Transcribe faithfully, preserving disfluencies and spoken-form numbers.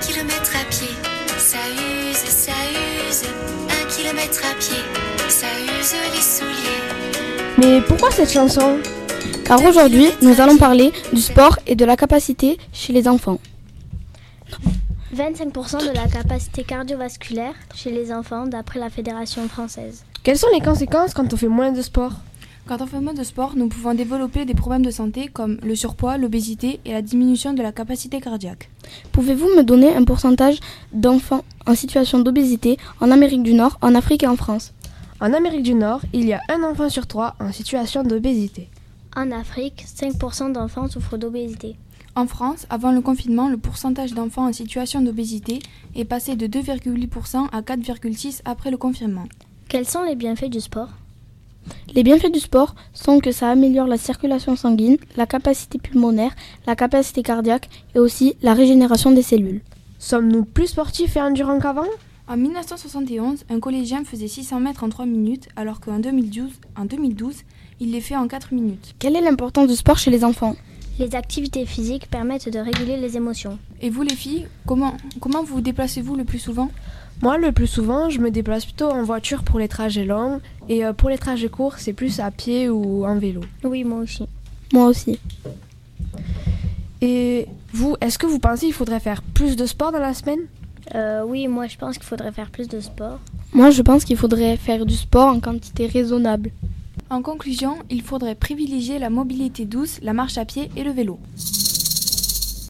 kilomètre à pied, ça use, ça use. Un kilomètre à pied, ça use les souliers. Mais pourquoi cette chanson ? Car aujourd'hui, nous allons parler du sport et de la capacité chez les enfants. vingt-cinq pour cent de la capacité cardiovasculaire chez les enfants d'après la Fédération française. Quelles sont les conséquences quand on fait moins de sport ? Quand on fait moins de sport, nous pouvons développer des problèmes de santé comme le surpoids, l'obésité et la diminution de la capacité cardiaque. Pouvez-vous me donner un pourcentage d'enfants en situation d'obésité en Amérique du Nord, en Afrique et en France ? En Amérique du Nord, il y a un enfant sur trois en situation d'obésité. En Afrique, cinq pour cent d'enfants souffrent d'obésité. En France, avant le confinement, le pourcentage d'enfants en situation d'obésité est passé de deux virgule huit pour cent à quatre virgule six pour cent après le confinement. Quels sont les bienfaits du sport ? Les bienfaits du sport sont que ça améliore la circulation sanguine, la capacité pulmonaire, la capacité cardiaque et aussi la régénération des cellules. Sommes-nous plus sportifs et endurants qu'avant ? En dix-neuf cent soixante et onze, un collégien faisait six cents mètres en trois minutes, alors qu'en deux mille douze, en deux mille douze, il les fait en quatre minutes. Quelle est l'importance du sport chez les enfants ? Les activités physiques permettent de réguler les émotions. Et vous les filles, comment, comment vous vous déplacez-vous le plus souvent ? Moi, le plus souvent, je me déplace plutôt en voiture pour les trajets longs et euh, pour les trajets courts, c'est plus à pied ou en vélo. Oui, moi aussi. Moi aussi. Et vous, est-ce que vous pensez qu'il faudrait faire plus de sport dans la semaine ? Euh, oui, moi je pense qu'il faudrait faire plus de sport. Moi, je pense qu'il faudrait faire du sport en quantité raisonnable. En conclusion, il faudrait privilégier la mobilité douce, la marche à pied et le vélo.